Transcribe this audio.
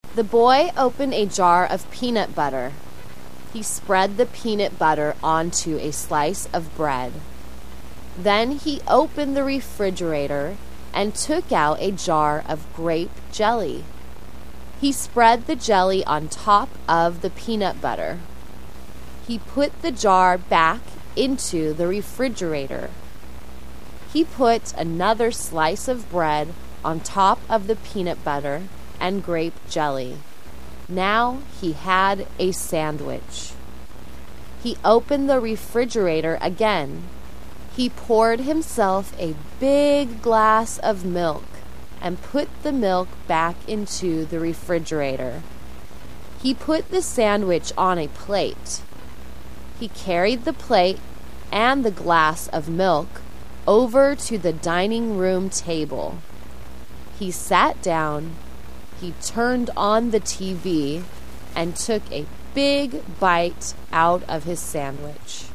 The boy opened a jar of peanut butter. He spread the peanut butter onto a slice of bread. Then he opened the refrigerator and took out a jar of grape jelly. He spread the jelly on top of the peanut butter. He put the jar back into the refrigerator. He put another slice of bread on top of the peanut butter and grape jelly. Now he had a sandwich. He opened the refrigerator again. He poured himself a big glass of milk and put the milk back into the refrigerator. He put the sandwich on a plate. He carried the plate and the glass of milk over to the dining room table. He sat down, he turned on the TV, and took a big bite out of his sandwich.